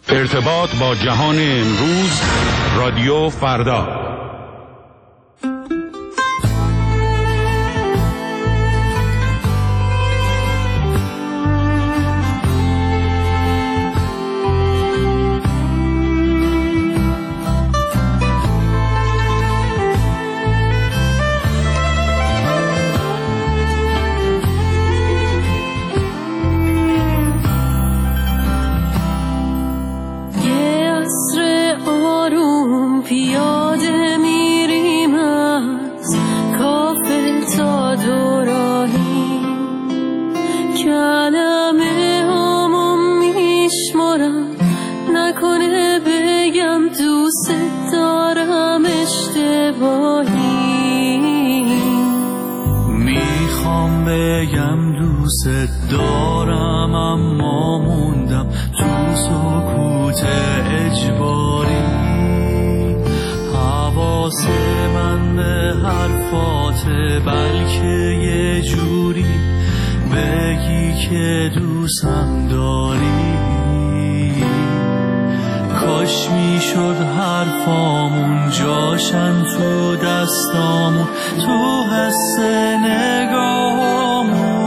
ارتباط با جهان امروز، رادیو فردا. دارم اما موندم تو سکوت اجباری. حواس من به حرفاته، بلکه یه جوری بگی که دوستم داری. کاش میشد حرفامون جاشن تو دستامون، تو حس نگاهامون.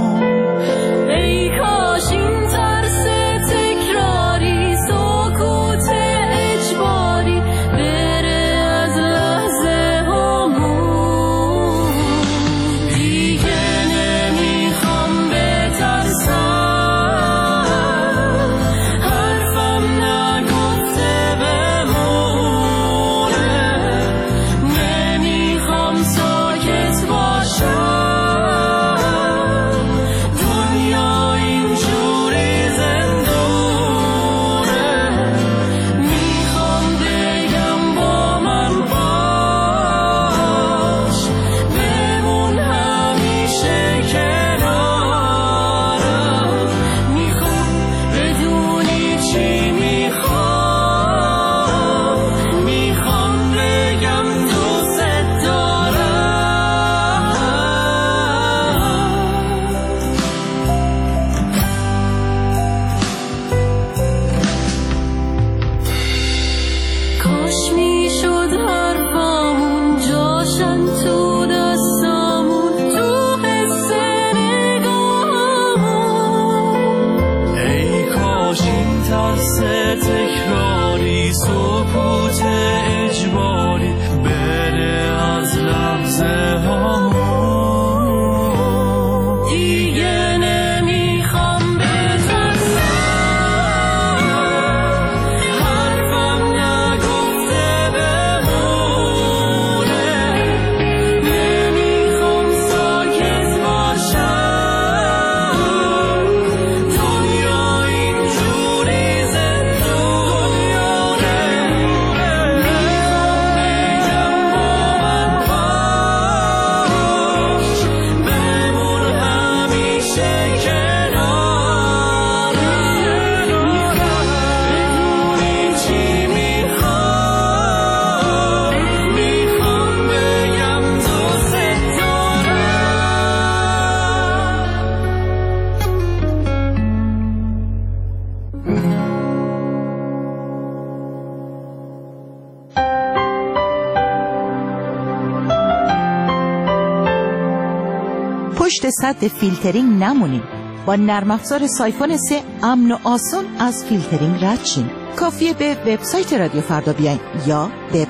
پشت سد فیلترینگ نمونیم. با نرم افزار سایفون 3 امن و آسان از فیلترینگ رد شیم. کافیه به وبسایت رادیو فردا بیاین یا به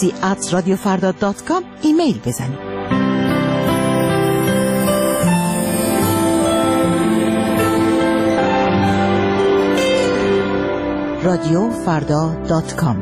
proxy@radiofarda.com ایمیل بزنید. radiofarda.com.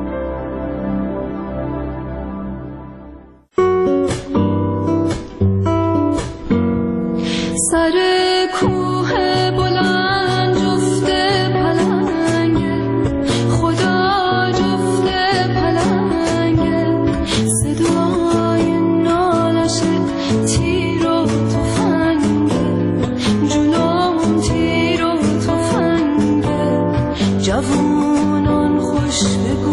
سر کوه بلند جفته پلنگه، خدا جفته پلنگه، صدای نالش تیر و تفنگه، جلوم تیر و تفنگه، جوونان خوش بگو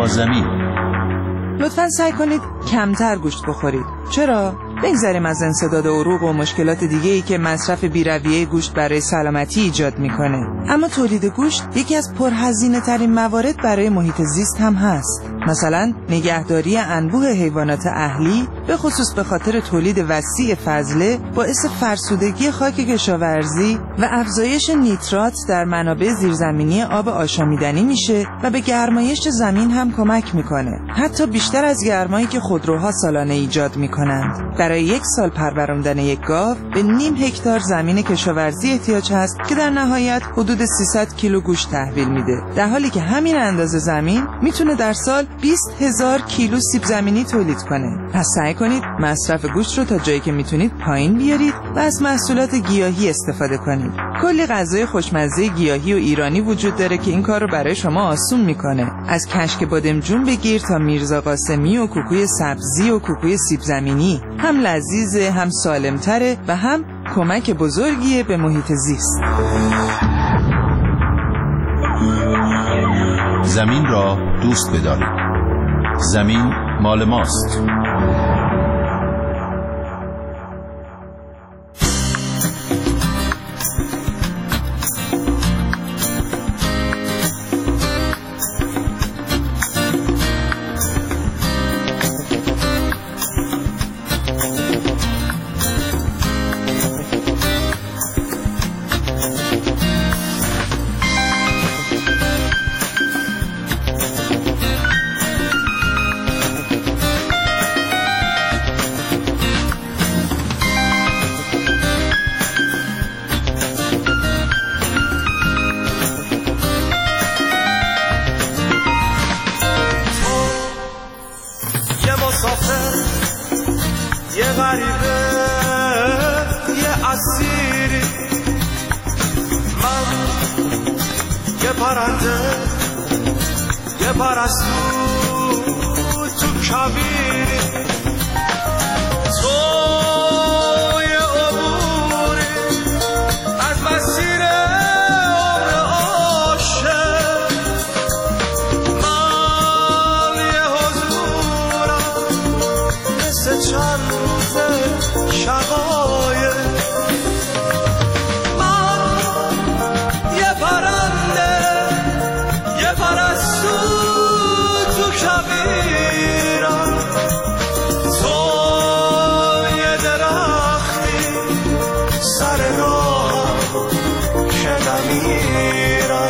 زمین. لطفاً سعی کنید کمتر گوشت بخورید. چرا؟ بگذاریم از انسداد عروق و مشکلات دیگه‌ای که مصرف بی‌رویه گوشت برای سلامتی ایجاد میکنه. اما تولید گوشت یکی از پرهزینه‌ترین موارد برای محیط زیست هم هست. مثلا نگهداری انبوه حیوانات اهلی به خصوص به خاطر تولید وسیع فضله باعث فرسودگی خاک کشاورزی و افزایش نیترات در منابع زیرزمینی آب آشامیدنی میشه و به گرمایش زمین هم کمک میکنه. حتی بیشتر از گرمایی که خودروها سالانه ایجاد میکنند. برای 1 سال پروراندن یک گاو به 0.5 هکتار زمین کشاورزی احتیاج هست که در نهایت حدود 300 کیلو گوشت تحویل میده، در حالی که همین اندازه زمین میتونه در سال 20,000 کیلو سیب زمینی تولید کنه. پس سعی کنید مصرف گوشت رو تا جایی که میتونید پایین بیارید و از محصولات گیاهی استفاده کنید. کلی غذای خوشمزه گیاهی و ایرانی وجود داره که این کار رو برای شما آسون میکنه. از کشک بادمجون بگیر تا میرزا قاسمی و کوکوی سبزی و کوکوی سیب زمینی، هم لذیذه، هم سالمتره و هم کمک بزرگیه به محیط زیست. زمین را دوست بدارید. زمین مال ماست. یه غریبه یه اسیری، من یه پرنده یه پرستو تو کبیری، تو یه عبوری از مسیر عمر عاشق، من یه حضورم مثل چند روزه شقایق، من یه پرنده یه پرستو تو کبیرم، تو یه درختی سر راه که نمیرم.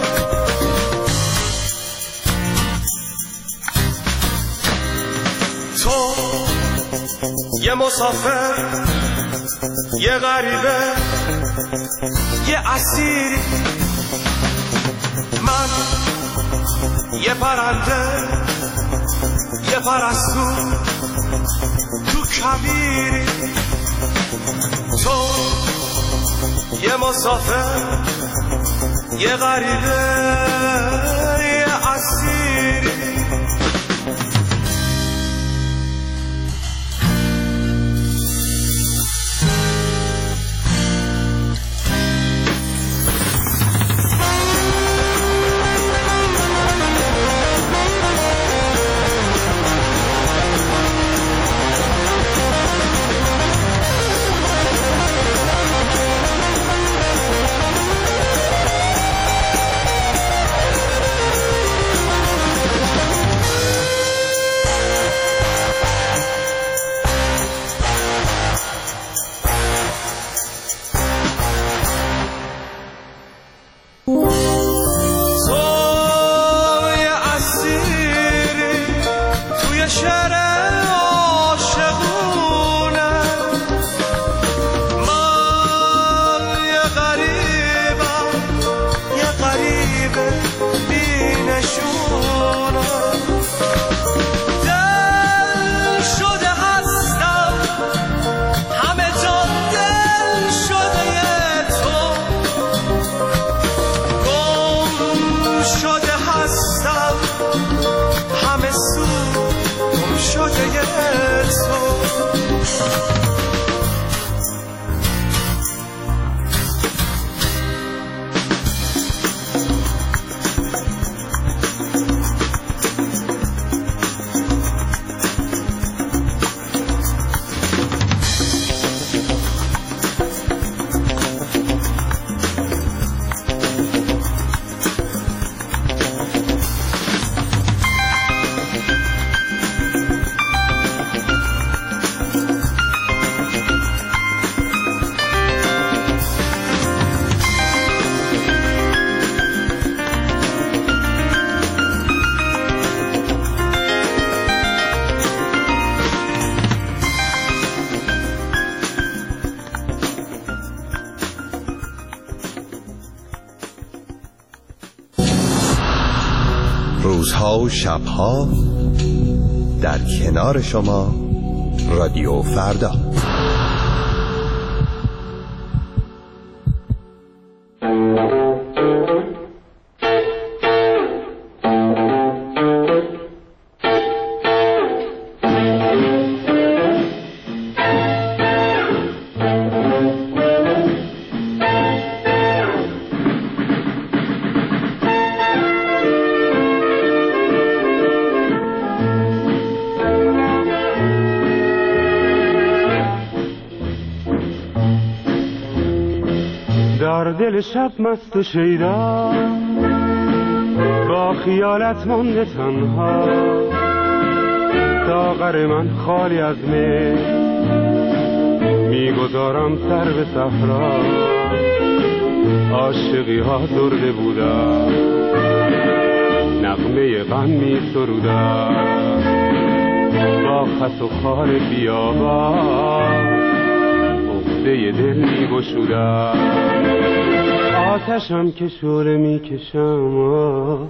تو یه مسافر یه غریبه یه اسیری، من یه پرنده یه پرستو تو کبیری، تو یه مسافر یه غریبه یه اسیری. روزها و شبها در کنار شما رادیو فردا. در دل شب مست و شیدا با خیالت مانده تنها، ساغر من خالی از می میگذارم سر به صحرا. عاشقی ها درده بودن، نغمه غم می سرودن، با خس و خار بیابان عقده دل می گشودن. آتشم که شعله می کشم،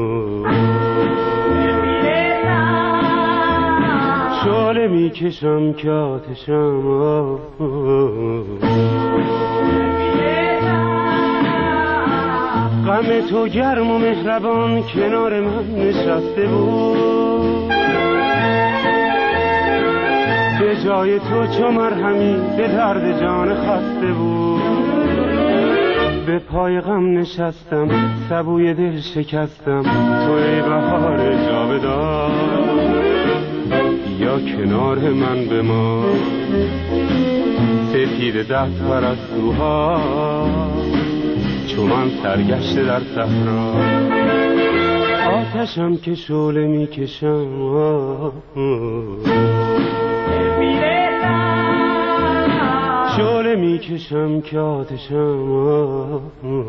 شعله می کشم که آتشم. غم تو گرم و مهربان کنار من نشسته بود، به جای تو چو مرهمی به درد جان خسته بود. به پای غم نشستم سبوی دل شکستم، تو ای بهار جاودان یا کنار من بمان. سپید دست پرستوها چو من سرگشته در صحرا. آتشم که شعله می کشم، شعله می کشم که آتشم.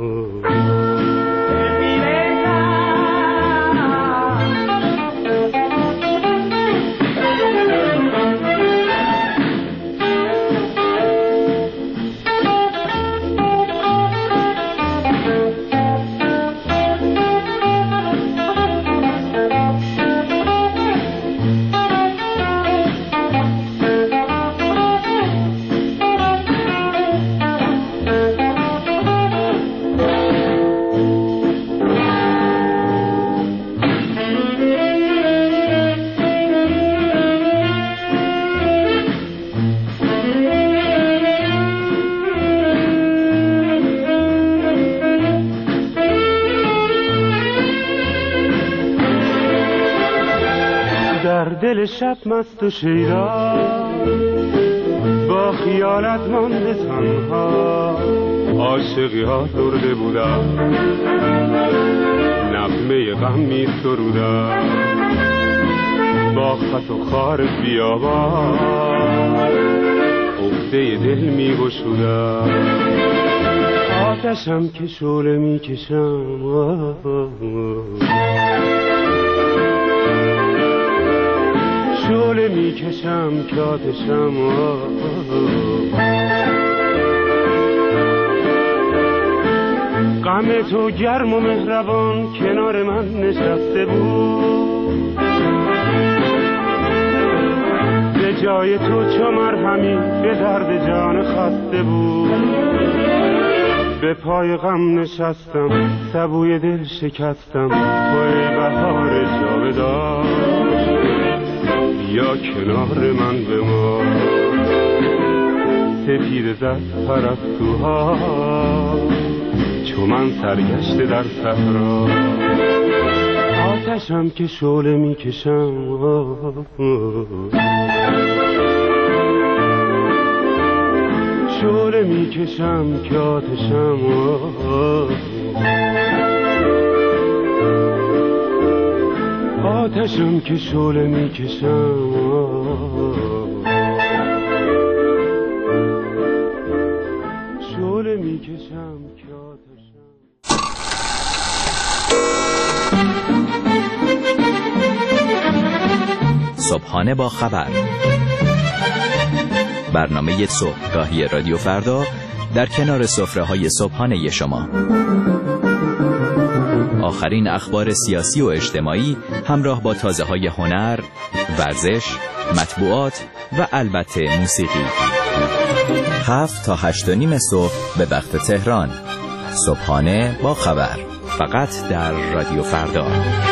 در دل شب مست و شیدا با خیالت مانده تنها. عاشقی ها درده بودن، نغمه غم می سرودن، با خس و خار بیابان عقده دل می گشودن. آتشم که شعله می کشم، شعله می کشم که آتشم. غم تو گرم و مهربان کنار من نشسته بود، به جای تو چو مرهمی به درد جان خسته بود. به پای غم نشستم سبوی دل شکستم، تو ای بهار جاودان یا کنار من بمان. سپید زد پرستوها چو من سرگشته در صحرا. آتشم که شعله می کشم، شعله می کشم که آتشم. آتشم که شعله می کشم، شعله می کشم که آتشم. صبحانه با خبر، برنامه صبحگاهی رادیو فردا در کنار سفره‌های صبحانه شما. آخرین اخبار سیاسی و اجتماعی همراه با تازه‌های هنر، ورزش، مطبوعات و البته موسیقی. 7 تا 8:30 صبح به وقت تهران. صبحانه با خبر، فقط در رادیو فردا.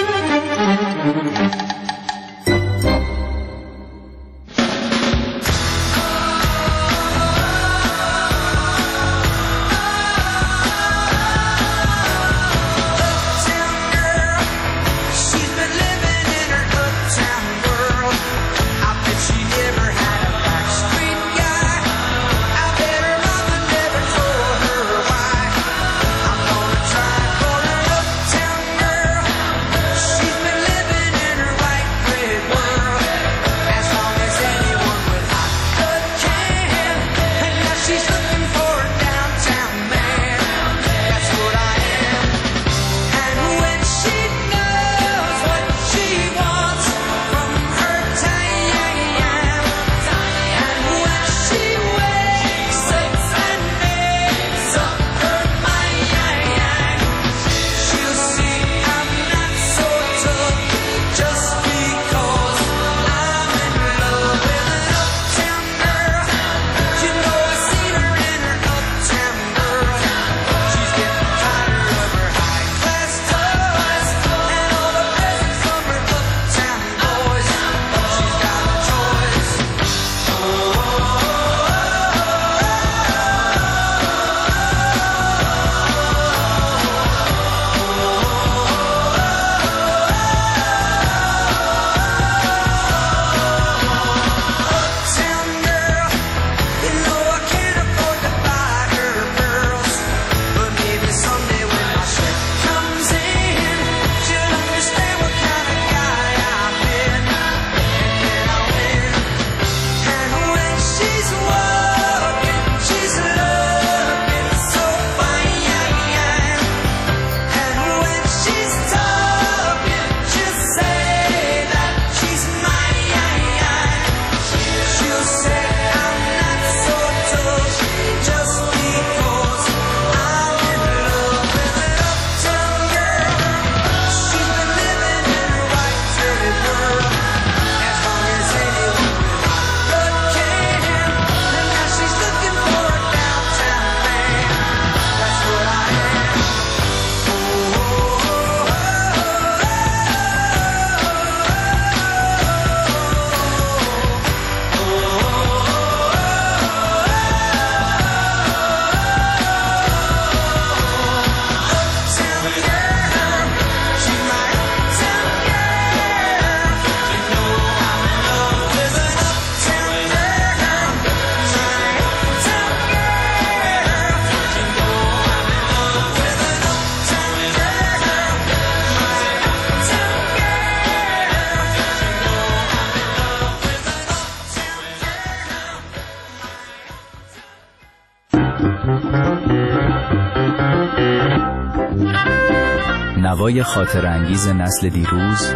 نوای خاطر انگیز نسل دیروز،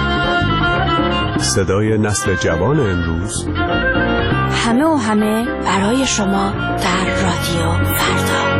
صدای نسل جوان امروز، همه و همه برای شما در رادیو فردا.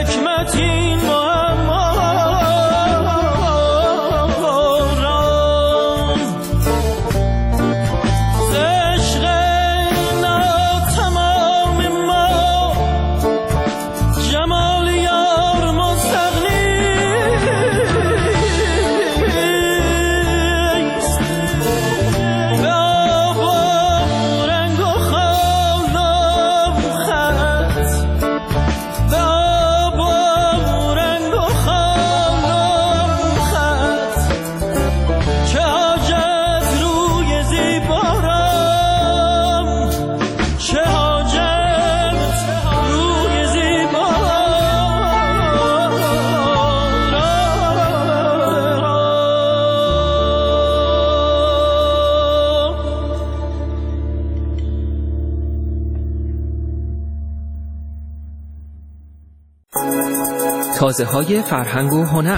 حکمت این معما را ز عشق ناتمام ما جمال یار مستغنیست به آب و رنگ و خال و خط به آب و رنگ و خال و خط چه حاجت روی زیبارم چه حاجت روی تازه‌های فرهنگ و هنر.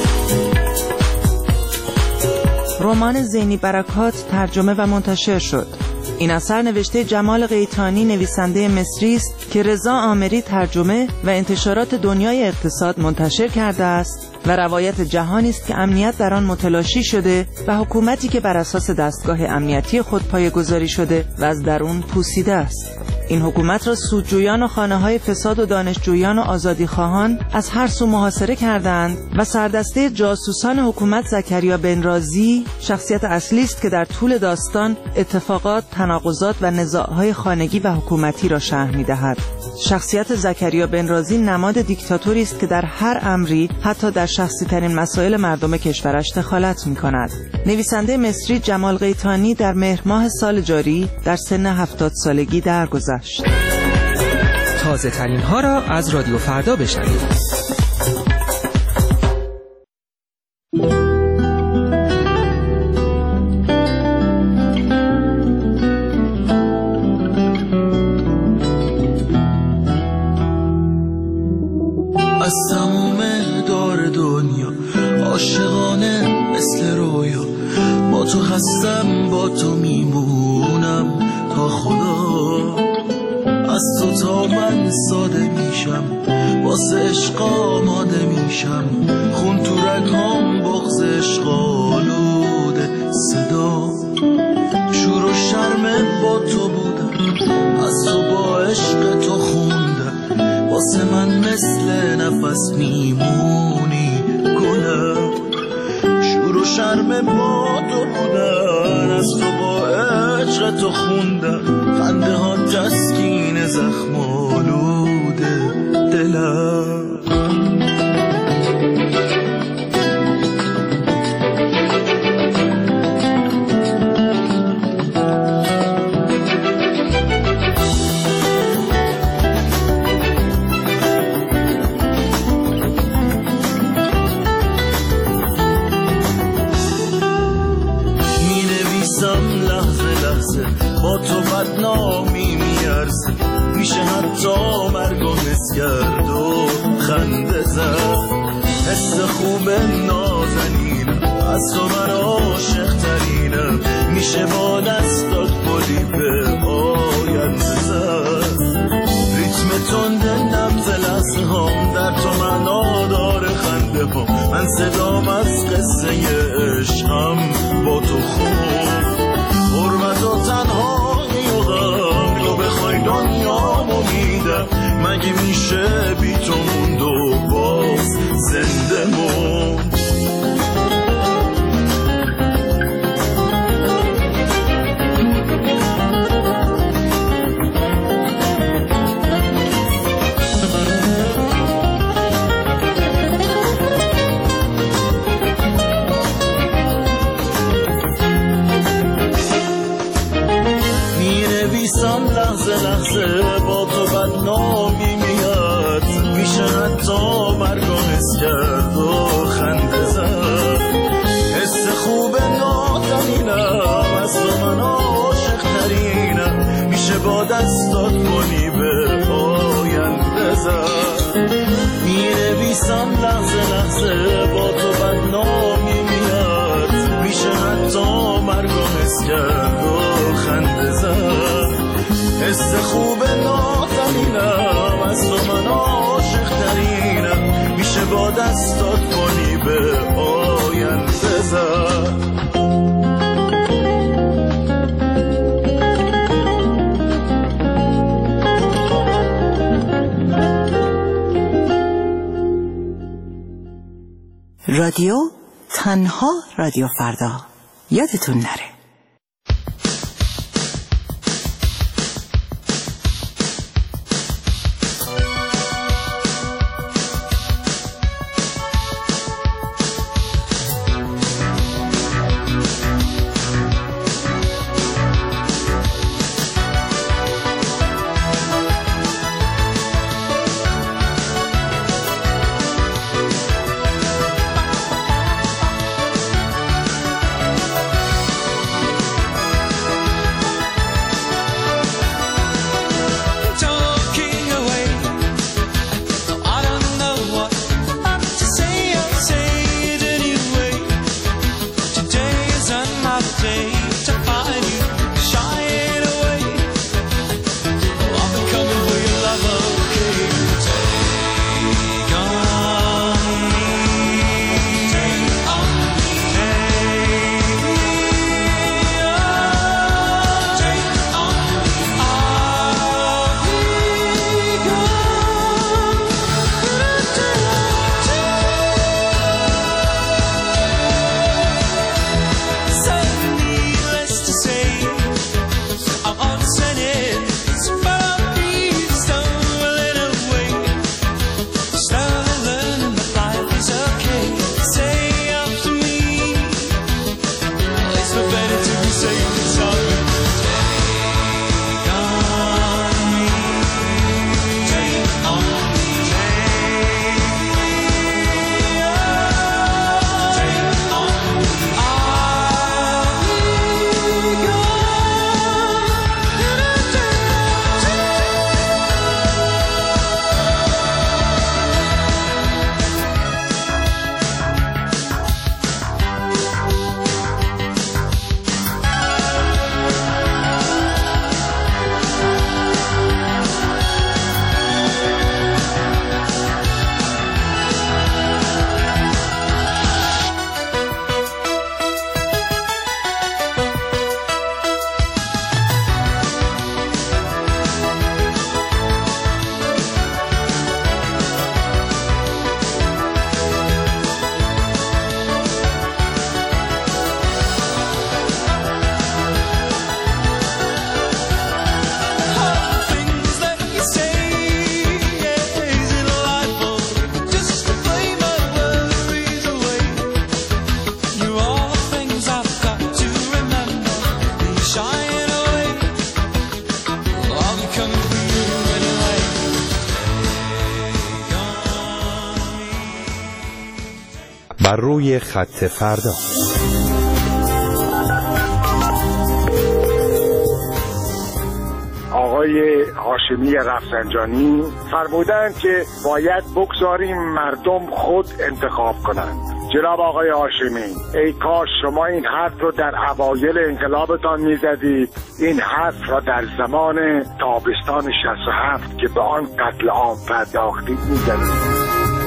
رمان زینی برکات ترجمه و منتشر شد. این اثر نوشته جمال قیتانی نویسنده مصری است که رضا عامری ترجمه و انتشارات دنیای اقتصاد منتشر کرده است و روایت جهانی است که امنیت در آن متلاشی شده و حکومتی که بر اساس دستگاه امنیتی خود پایه‌گذاری شده و از درون پوسیده است. این حکومت را سودجویان و خانه‌های فساد و دانشجویان و آزادیخواهان از هر سو محاصره کردند و سردسته جاسوسان حکومت زکریا بنرازی شخصیت اصلی است که در طول داستان اتفاقات، تناقضات و نزاع‌های خانگی و حکومتی را شرح می‌دهد. شخصیت زکریا بنرازی نماد دیکتاتوری است که در هر امری، حتی در شخصی‌ترین مسائل مردم کشورش دخالت می‌کند. نویسنده مصری جمال قیتانی در مهر ماه سال جاری در سن 70 سالگی درگذشت. تازه ترین ها را از رادیو فردا بشنوید. از تمام دار دنیا عاشقانه مثل رویا با تو هستم با تو میمونم تا خدا از تو تا من ساده میشم واسه عشق آماده میشم خون تو رگام بغض عشق آلوده صدا شور و شرم با تو بودم از تو با عشق تو خوندم واسه من مثل نفس میمونی گلم شور و شرم با تو بودن از تو با عشق تو خوندم خنده ها تسکین زخم آلوده دلم با تو بدنامی میارزه میشه حتی مرگو حس کرد و خنده زد حس خوب نازنینم از تو من عاشق ترینم میشه با دستات گلی به آینده زد ریتم تند نبض لحظه هم در تو معنا داره خنده هم من صدام از قصه عشقم با تو خون حرمت و تنهایی و غم تو بخوای دنیامو میدم مگه میشه بی تو موند و باز زنده موند لحظه با تو بدنامی میاد میشه حتی مرگو حس کرد و خنده زد حس خوب نادمینم از تو من عاشق ترینم میشه با دستات کنی به آینده زد مینویسم لحظه با تو بدنامی میاد میشه حتی مرگو حس کرد و خنده زد حس خوب نازنینم از تو من عاشق ترین دستات کنی به آینده زد. رادیو تنها رادیو فردا، یادتون نره. بر روی خط فردا. آقای هاشمی رفسنجانی فرمودند که باید بگذاریم مردم خود انتخاب کنند. جناب آقای هاشمی، ای کاش شما این حرف رو در اوایل انقلابتان میزدید، این حرف را در زمان تابستان 67 که به آن قتل عام پرداختید میزدید.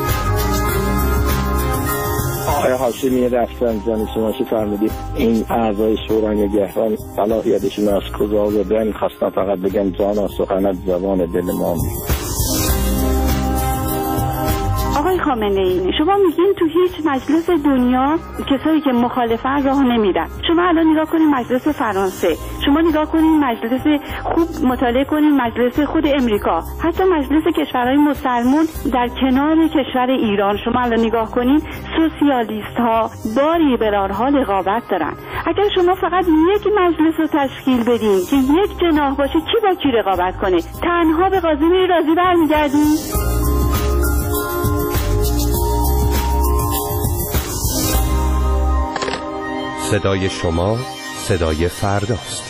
آقای هاشمی رفسنجانی، شما چه فرمودید؟ این اعضای شورای نگهبان صلاحیتشون از کجا بودن؟ خواستم فقط بگم جانا سخنت زبان دل ما. آقای خامنه ای، شما میگین تو هیچ مجلس دنیا کسایی که مخالفن راه نمیدن. شما الان نگاه کنین مجلس فرانسه، شما نگاه کنین مجلس، خوب مطالعه کنین مجلس خود امریکا، حتی مجلس کشورهای مسلمان در کنار کشور ایران. شما الان نگاه کنین سوسیالیست ها با لیبرال ها رقابت دارن. اگر شما فقط یک مجلس رو تشکیل بدین که یک جناح باشه، کی با کی رقابت کنه؟ تنها به قاضی رازی برمیگردین؟ صدای شما صدای فرداست.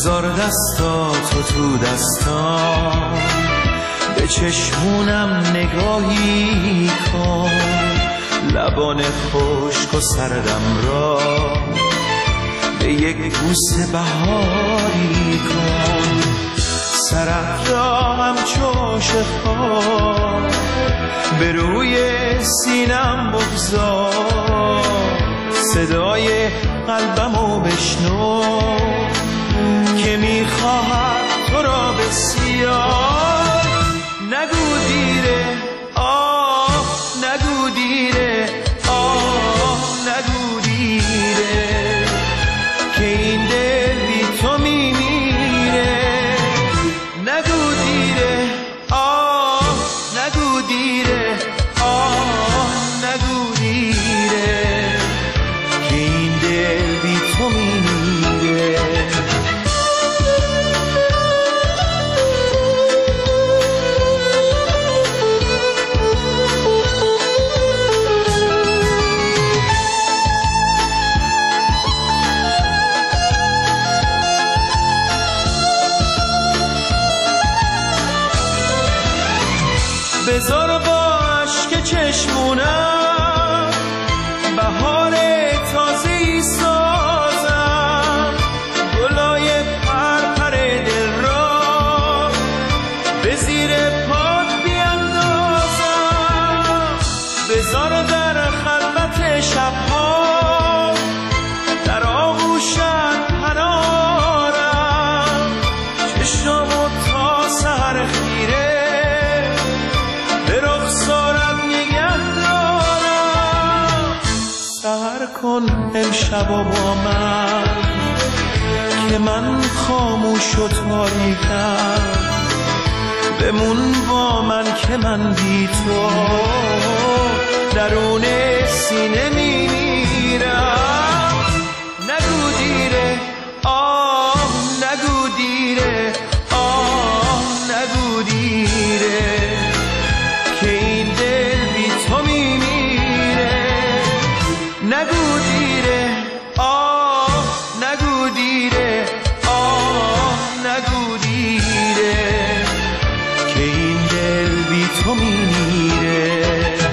بذار دستاتو تو دستام، به چشمونم نگاهی کن، لبان خشک و سردم را به یک بوسه بهاری کن، سرت را همچو شفا به روی سینم بگذار، صدای قلبمو بشنو که میخواهد تو را بسیار. نگو دیره آه، نگو دیره آه، نگو دیره که این دل بی تو میمیره. نگو دیره آه، نگو دیره آه، نگو دیره که این دل بی تو میمیره. بذار با عشق چشمونم بهار تازه‌ای سازم، گلای پرپر دل را به زیر پات بیندازم. بذار در خلوت شبها در آغوشت پنارم، چشمو تا سحر خیره کن امشب و با من که من خاموش و تاریکم، بمون با من که من بی تو درون سینه میمیرم. نگو دیره آه، نگو دیره آه، نگو دیره که این دل بی تو میمیره. نگو دیره آه، نگو دیره آه، نگو دیره که این دل بی تو میمیره.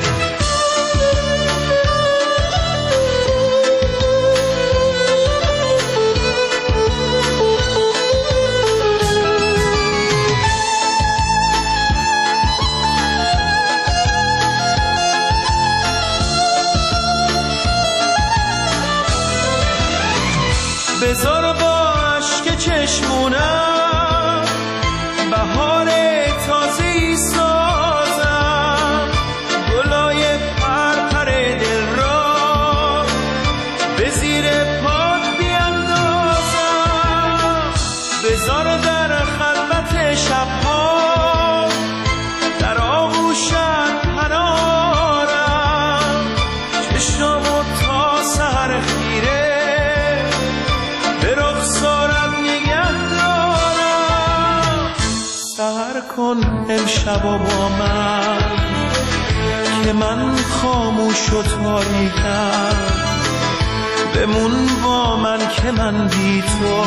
بذار با عشق چشمونم بهار تازه‌ای سازم، گلای پرپر دل را به زیر پات بیندازم. بذار در خلوت شبها در آغوشت پنارم، چشمو تا سحر خیره به رخسارت نگه دارم. سحر کن امشب و با من که من خاموش و تاریکم، بمون با من که من بی تو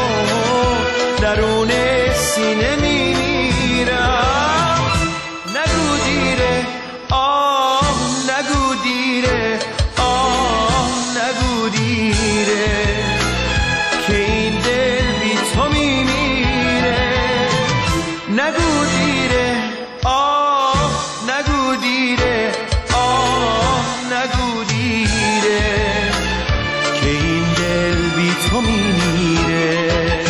درون سینه میمیرم. نگو دیره آه، نگو دیره آه، نگو دیره که این دل بی تو میمیره. نگو دیره آه، نگو دیره آه، نگو دیره که این دل بی تو میمیره.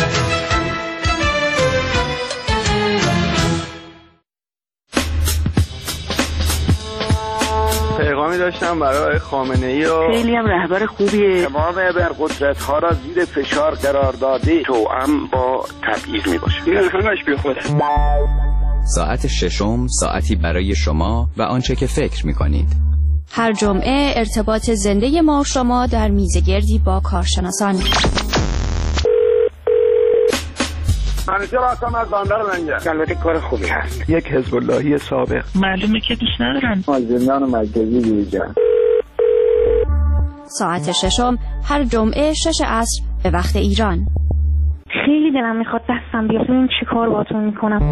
پیغامی داشتم برای خامنه‌ای و خیلی هم رهبر خوبیه، تمام ابرقدرت‌ها را زیر فشار قرار داده، توأم با تبعیض میباشه. این همش بی خوده. ساعت ششم ساعتی برای شما و آنچه که فکر می‌کنید. هر جمعه ارتباط زنده ما و شما در میزگردی با کارشناسان. منیجر هستم از بندر لنگر. البته کار خوبی هست. یک حزب اللهی سابق. معلومه که دوست ندارن. از زندان مرکزی بیرون. ساعت ششم هر جمعه 6 عصر به وقت ایران. خیلی دلم میخواد دستم بیفته این چی کار باتون میکنم.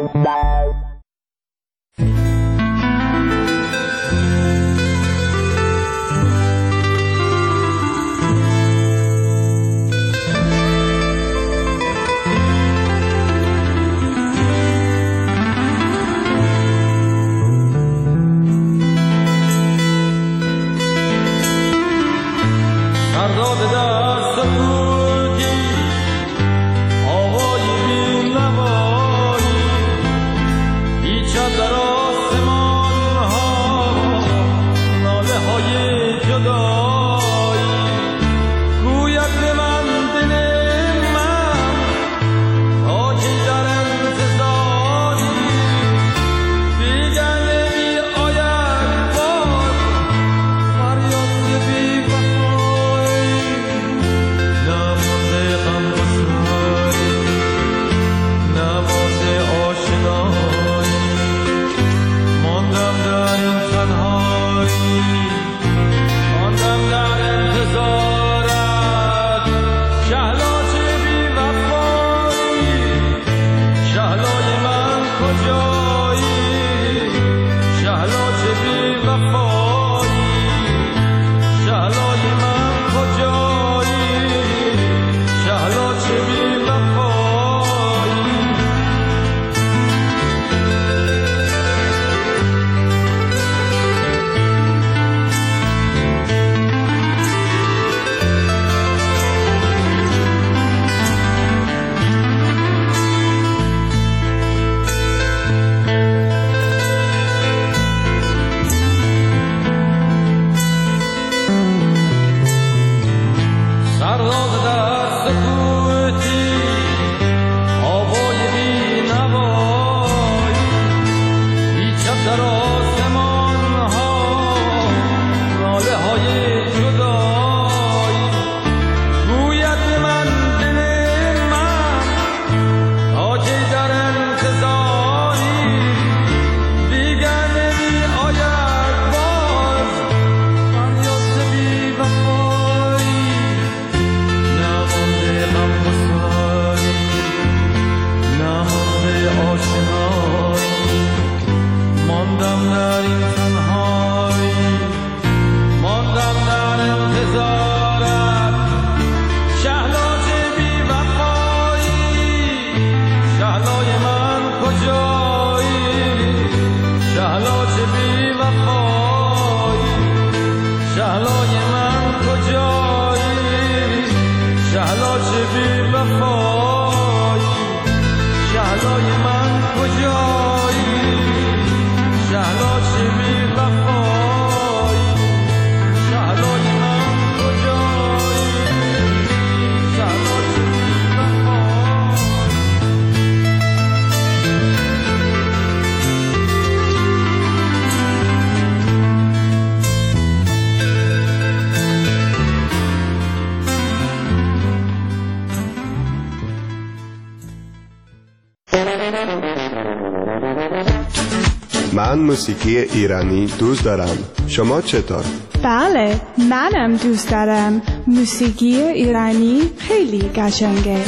من موسیقی ایرانی دوست دارم. شما چطور؟ بله، منم دوست دارم. موسیقی ایرانی خیلی قشنگه.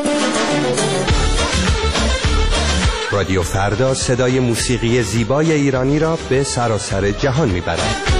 رادیو فردا صدای موسیقی زیبای ایرانی را به سراسر جهان میبرد.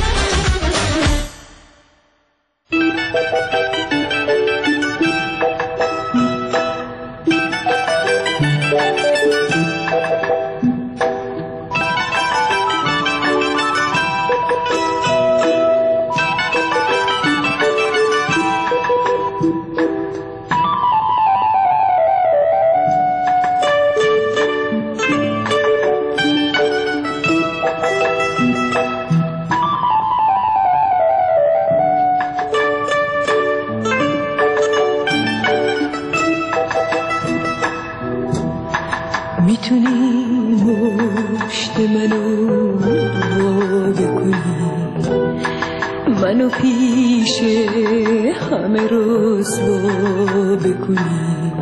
منو پیش همه رسوا بکنی،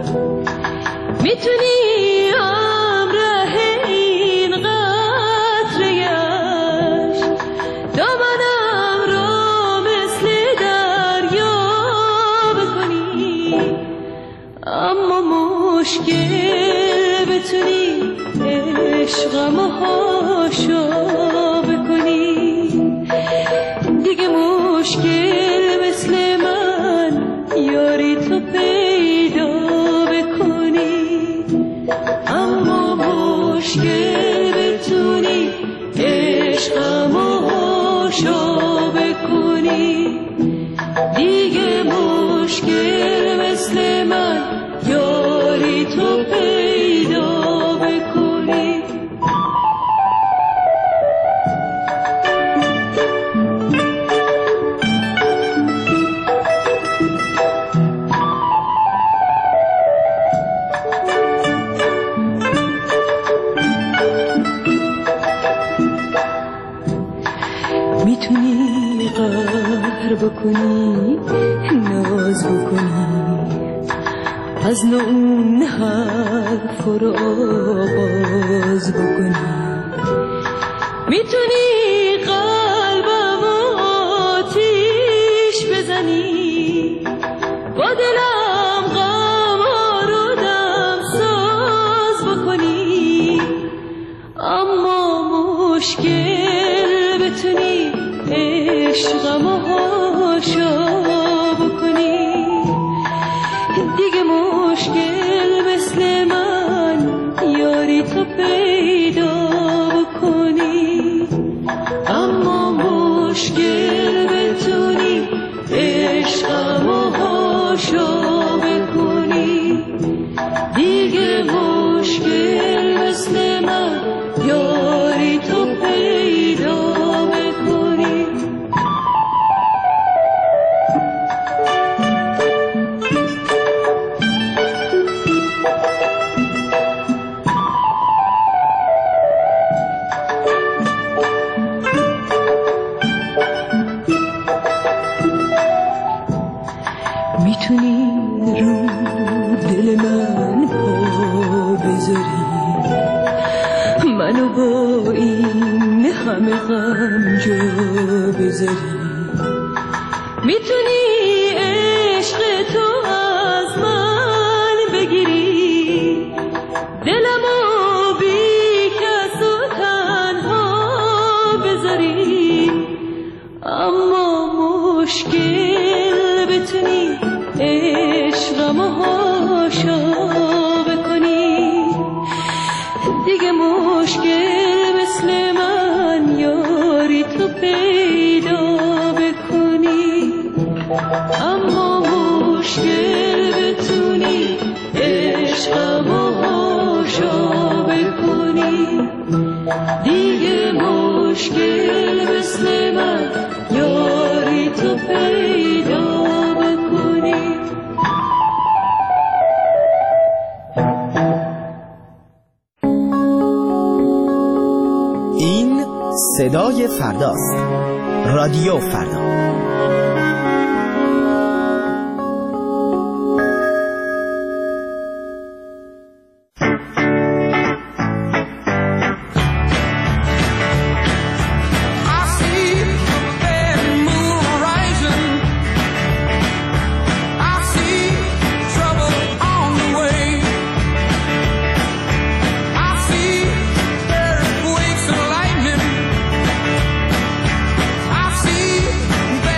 میتونی همراه این قطره‌اش دامنم را مثل دریا بکنی، اما عشقم و هاشا بکنی، دیگه مشکل مثل من یاری تو پیدا بکنی، اما مشکل بتونی عشقم و هاشا بکنی، دیگه مشکل مثل من یاری تو پیدا بکنی. میتونی قهر بکنی، ناز بکنی، از اون حرف رو آغاز بکنی، میتونی قلبم آتیش بزنی، با دلم غم رو دم ساز بکنی، اما مشکل بتونی عشقم و هاشا بکنی، دیگه مشکل مثل من یاری تو پیدا بکنی، اما مشکل بتونی عشقم و هاشا بکنی، دیگه مشکل مثل من یاری تو پیدا بکنی. میتونی رو دل من پا بذاری، منو با این همه غم جا بذاری، میتونی عشق تو از من بگیری، دلمو بی کس و تنها بذاری، اما مشکل بتونی عشقم و هاشا بکنی، دیگه مشکل مثل من یاری تو پیدا بکنی، اما مشکل بتونی عشقم و هاشا بکنی، دیگه مشکل مثل من یاری تو پیدا بکنی. این صدای فرداست. رادیو فردا. There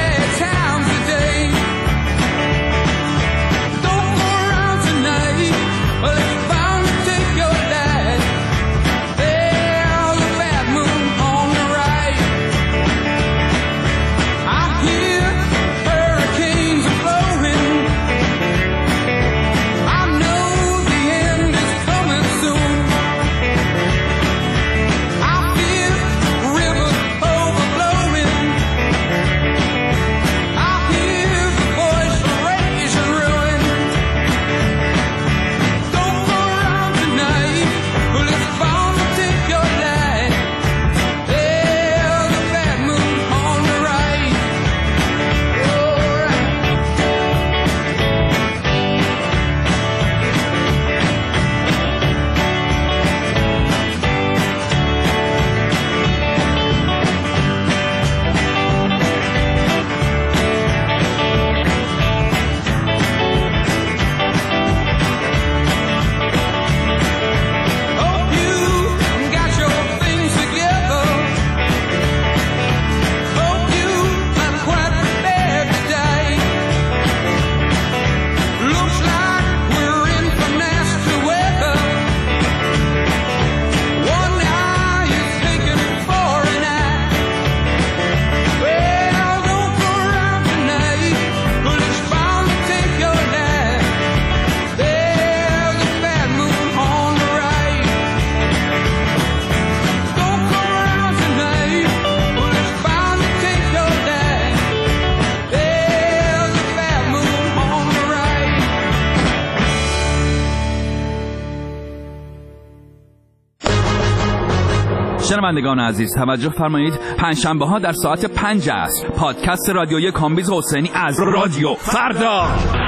شنوندگان عزیز توجه فرمایید، پنجشنبه ها در ساعت 5 عصر پادکست رادیویی کامبیز حسینی از رادیو فردا.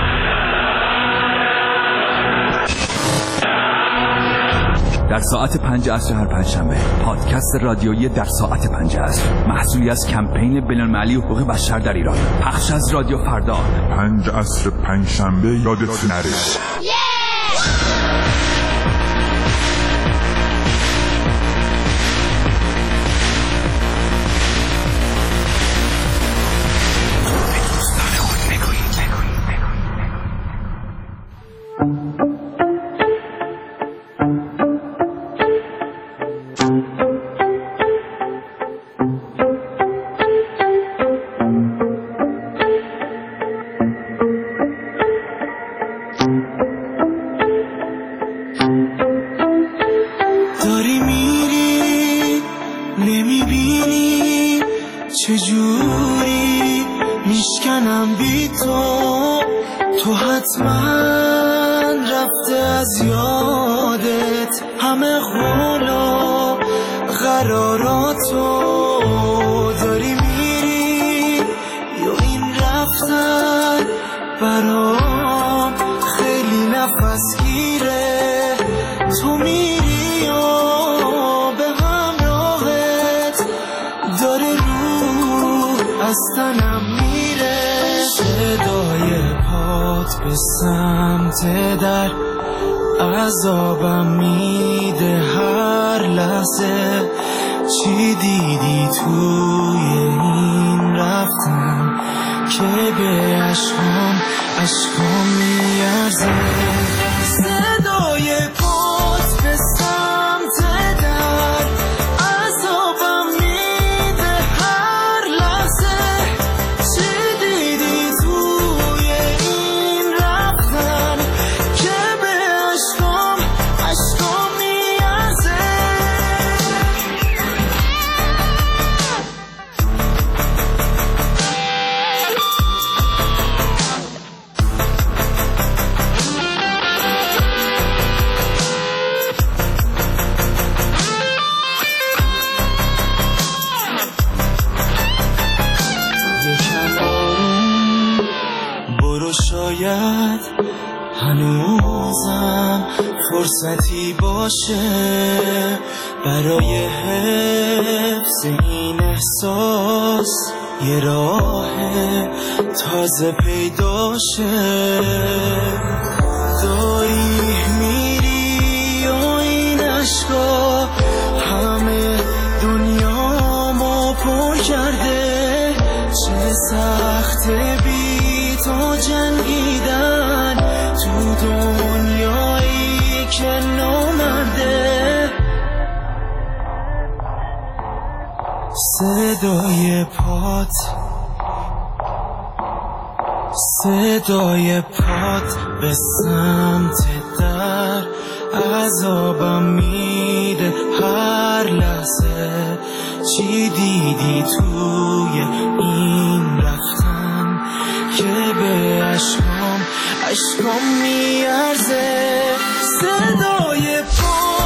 در ساعت 5 عصر هر پنجشنبه پادکست رادیویی در ساعت 5 عصر، محصولی از کمپین بین‌المللی حقوق بشر در ایران، پخش از رادیو فردا. 5 عصر پنجشنبه یادتون نره. چجوری میشکنم بی تو حتما رفته از یادت همه قول و قراراتو داری میری یا این رفتن برام خیلی نفس گیره. تو میری و به همراهت داره از تنم میره. صدای پات به سمت در عذابم میده هر لحظه. چی دیدی توی این رفتن که به عشقام میارزه. صدای پات به سمت در عذابم میده هر لحظه. چی دیدی توی این رفتن که به عشقام میارزه. شاید هنوزم فرصتی باشه برای حفظ این احساس، یه راه تازه پیدا شه. داری میری و این عشقا همه دنیامو پر کرده. چه سخته بی تو جنگیدن تو دنیایی که نامرده. صدای پات به سمت در عذابم میده هر لحظه. چی دیدی توی این رفتن که به عشقام میارزه. صدای پات